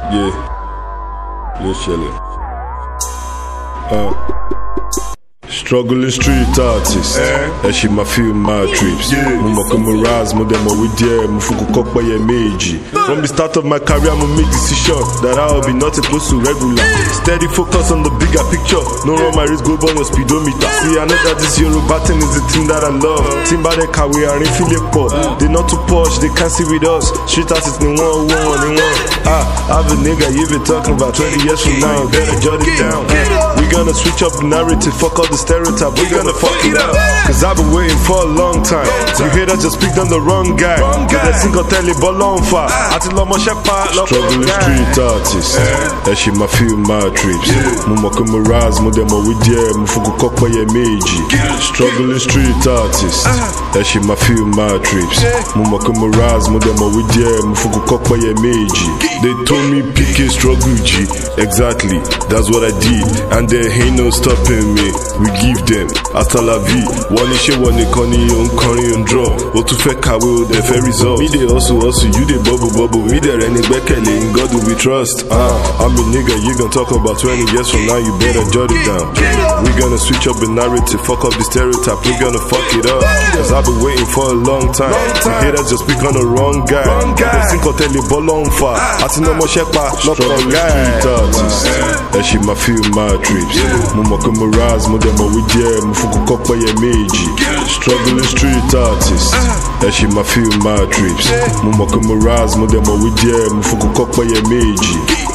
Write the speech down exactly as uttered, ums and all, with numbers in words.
Yeah, yeah, chillin'. Uh, struggling street artist. That shit my feel my trips. Muma come rise, mo demo with dear, mufuku kokpa ye meiji. From the start of my career, I'ma make decision that I'll be not supposed to regular. Steady focus on the bigger picture. No run my wrist, go on your speedometer. See, I know that this Yoruba thing is the thing that I love. Timba de kawe are in Philippo. They not too posh, they can't see with us. Street artists, they want one, they want. Ah, I have a nigga, you been talking about twenty years from now. Better jot it down. We gonna switch up the narrative, fuck all the stereotype. We gonna fuck it up. Cause I've been waiting for a long time. You hear that just picked on the wrong guy. Cause that single tell it ball on fire. Struggling street artist. That shit my feel my trips. Muma come rise, mo demo with dear, mufuku kokpa ye meiji. Struggling street artist. That shit my feel my trips. Muma come rise, mo demo with dear, mufuku kokpa ye meiji. They told me pick a struggle G. Exactly, that's what I did. And there ain't no stopping me. We give them hasta la vie. One issue, one economy, on curry and draw. But to fake kawe, the fair result. Me they also also you they bubble bubble. Me there any bekele in God do we trust. Ah, uh, I'm a nigga. You gonna talk about twenty years from now. You better jot it down. We gonna switch up the narrative, fuck up the stereotype. We gonna fuck it up. Cause I've been waiting for a long time. You hear that just pick on the wrong guy. They think I'll tell you ball on fire. I see no more shepa, not on guy. That shit my feel my trips. Muma come rise, mo demo with dear, mufuku kokpa ye meiji. Struggling street artist. That shit my feel my trips. Muma come rise, mo demo with dear, mufuku kokpa ye meiji.